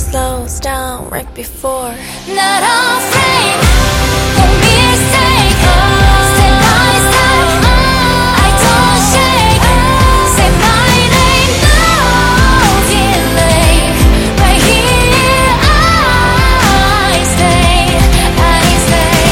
slows down right before. Not afraid, don't be a mistake. Step by step, I don't shake. Say my name, no delay. Right here, I stay, I stay.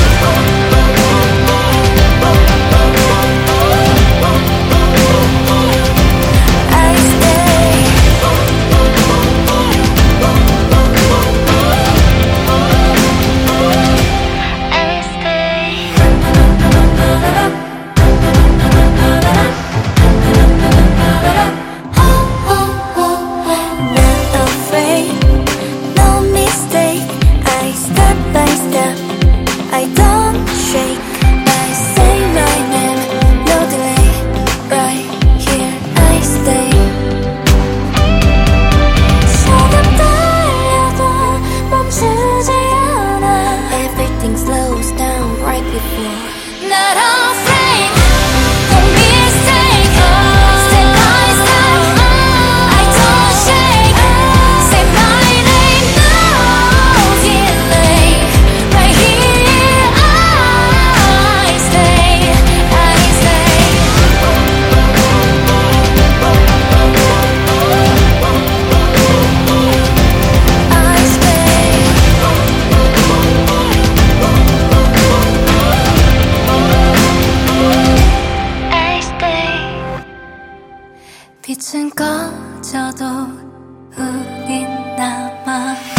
I don't shake, I say my name, no delay. Right here, I stay. 조금 달려도 멈추지 않아. Everything slows down right before. Not afraid, don't be a mistake. Step by step, I don't shake. Say my name, no delay. Right here, I stay, I stay. I stay. I stay. 빛은 꺼져도 우린 남아.